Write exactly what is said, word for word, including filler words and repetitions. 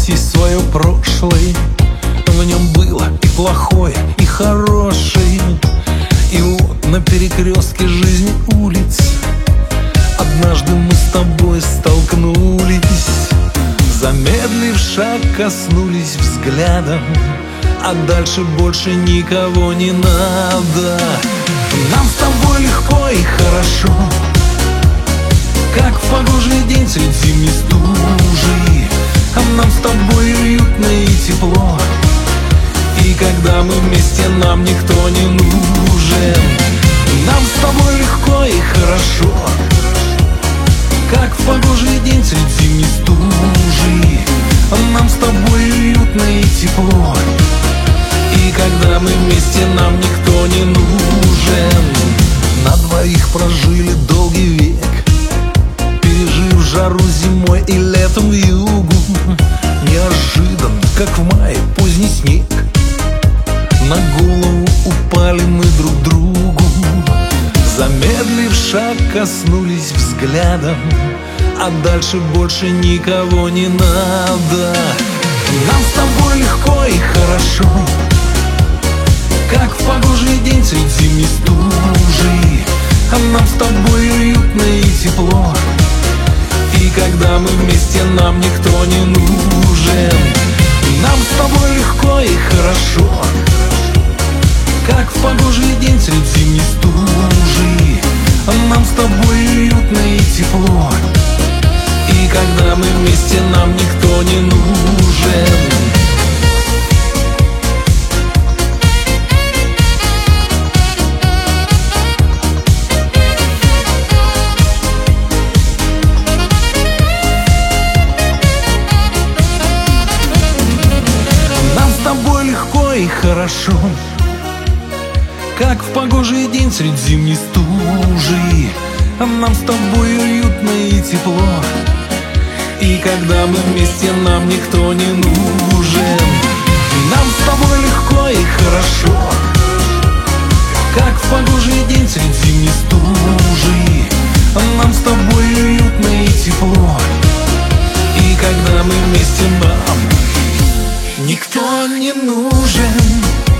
нас есть свое прошлое, в нем было и плохое, и хорошее. И вот на перекрестке жизни улиц однажды мы с тобой столкнулись. Замедлив шаг, коснулись взглядом, а дальше больше никого не надо. Нам с тобой легко и хорошо, как в погожий день средь зимней стужи. А нам с тобой уютно и тепло, и когда мы вместе, нам никто не нужен. Нам с тобой легко и хорошо, как в погожий день средь зимней стужи. А нам с тобой уютно и тепло, и когда мы вместе, нам никто не нужен. На двоих прожили долгий век, пережив жару зимой и летом в югу. Неожиданно, как в мае поздний снег, на голову упали мы друг другу. Замедлив шаг, коснулись взглядом, а дальше больше никого не надо. Нам с тобой легко и хорошо, как в погожий день средь зимней стужи. А нам с тобой уютно и тепло, и когда мы вместе, нам никто не нужен. Нам с тобой легко и хорошо, как в погожий день средь зимней стужи. А нам с тобой уютно и тепло, и когда мы вместе, нам никто не нужен. Легко и хорошо, как в погожий день средь зимней стужи. А нам с тобой уютно и тепло, и когда мы вместе, нам никто не нужен. Нам с тобой легко и хорошо, как в погожий день средь зимней стужи. А нам с тобой уютно и тепло, и когда мы вместе, нам никто не нужен.